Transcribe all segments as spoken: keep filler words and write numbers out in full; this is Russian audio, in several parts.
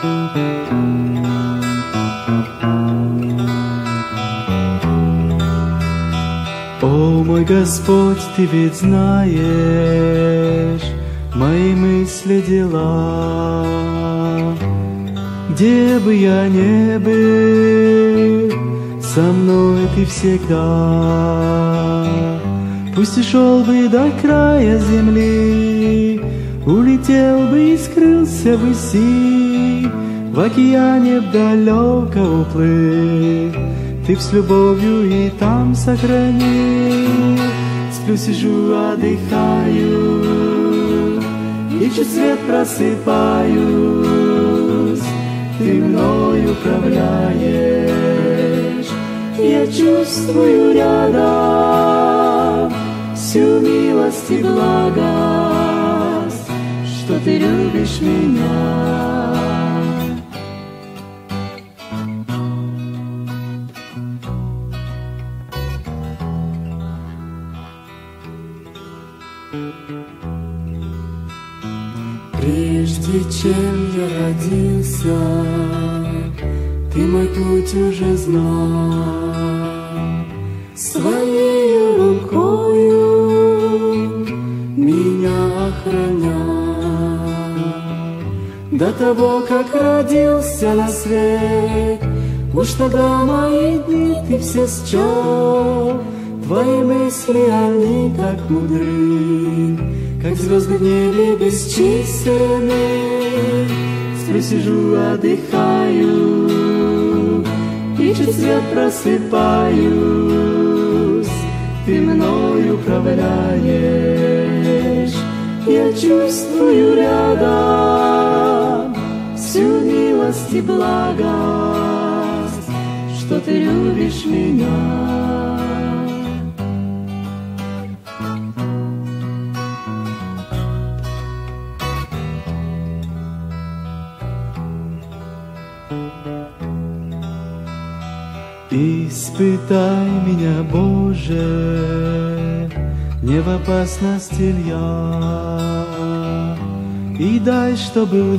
О, мой Господь, Ты ведь знаешь мои мысли, дела. Где бы я ни был, со мной Ты всегда. Пусть и шел бы до края земли, улетел бы и скрылся ввыси, в океане далеко уплыл, Ты с любовью и там сохранил. Сплю, сижу, отдыхаю, и чуть свет просыпаюсь, Ты мной управляешь. Я чувствую рядом всю милость и благость, что Ты любишь меня. Прежде чем я родился, Ты мой путь уже знал. Своею рукою меня охранял. До того, как родился на свет, уж тогда мои дни Ты все счел. Твои мысли, они так мудры, как звезды в небе бесчисленны. Сплю, сижу, отдыхаю, и чуть свет просыпаюсь, Ты мной управляешь. Я чувствую рядом всю милость и благость, что Ты любишь меня. Испытай меня, Боже, не в опасности ль я, и дай, что был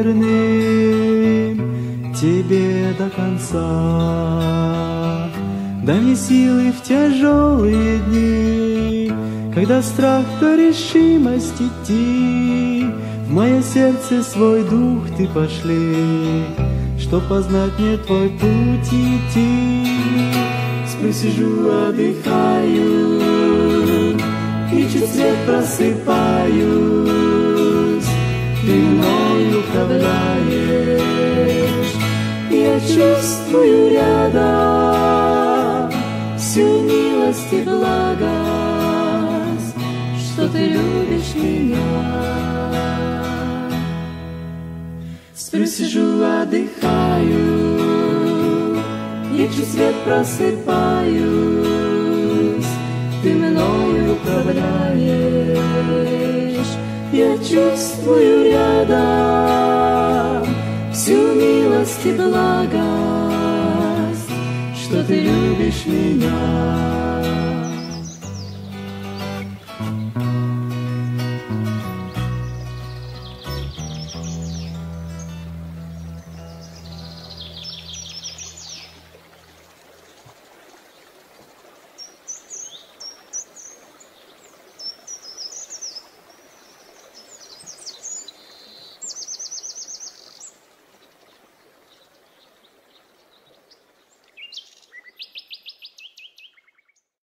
верным Тебе до конца. Дай мне силы в тяжелые дни, когда страх, то решимость идти. В мое сердце свой дух Ты пошли, чтоб познать мне Твой путь идти. Сплю, сижу, отдыхаю, и чуть свет просыпаюсь, Ты мной управляешь. Я чувствую рядом всю милость и благость, что Ты любишь меня. Сплю, сижу, отдыхаю, и чуть свет просыпаюсь, Ты мной управляешь. Я чувствую рядом всю милость и благость, что Ты любишь меня.